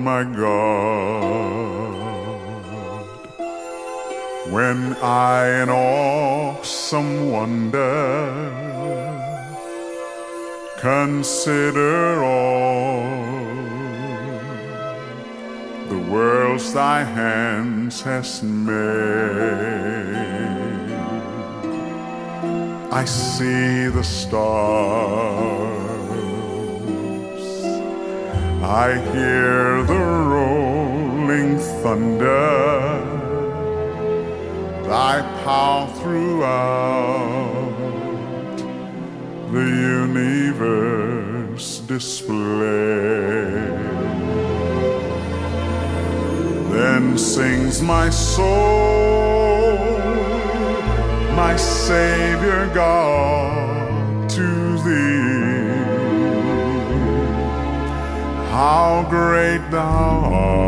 my God, when I in awesome wonder consider all the worlds thy hands hast made, I see the stars, I hear the rolling thunder, thy power throughout the universe display. Then sings my soul, my Savior God, to thee. How great thou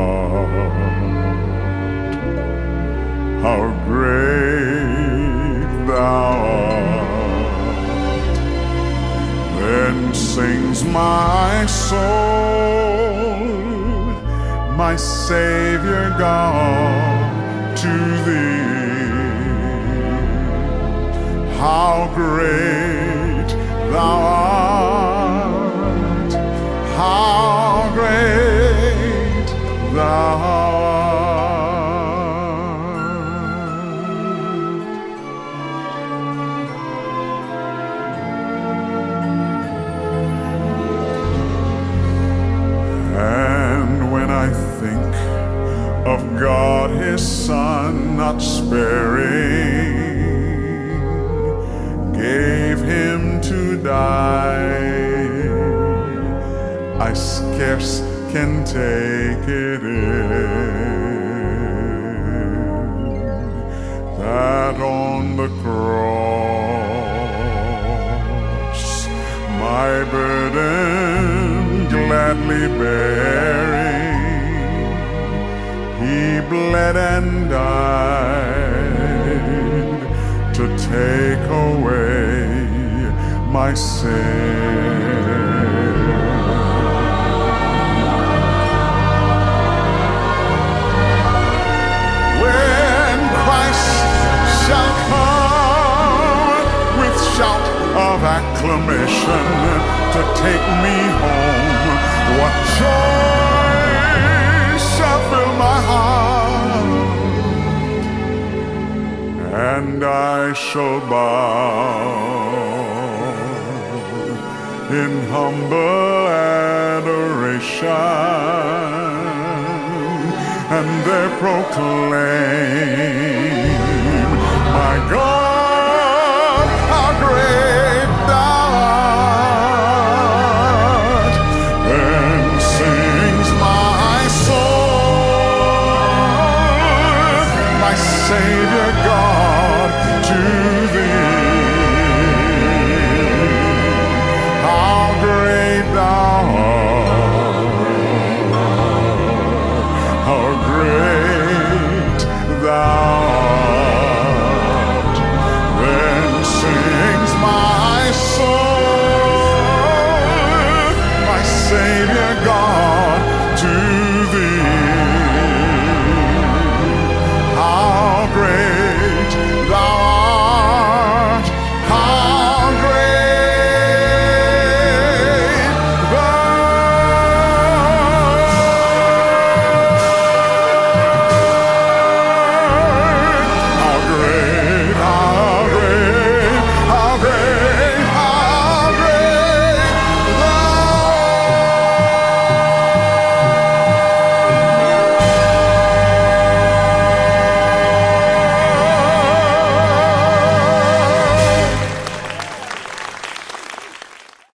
art, how great thou art. Then sings my soul, my Savior God, to thee. How great thou art, how great thou art. And when I think of God his Son not sparing, gave him to die, I scarce can take it in, that on the cross my burden gladly bearing, he bled and died to take away my sin. When Christ shall come with shout of acclamation to take me home, what joy shall fill my heart, and I shall bow in humble adoration and there proclaim, my God, how great thou art. Then sings my soul, my Savior God, to thee. How great thou art, how great thou art. Then sings my soul, my Savior God,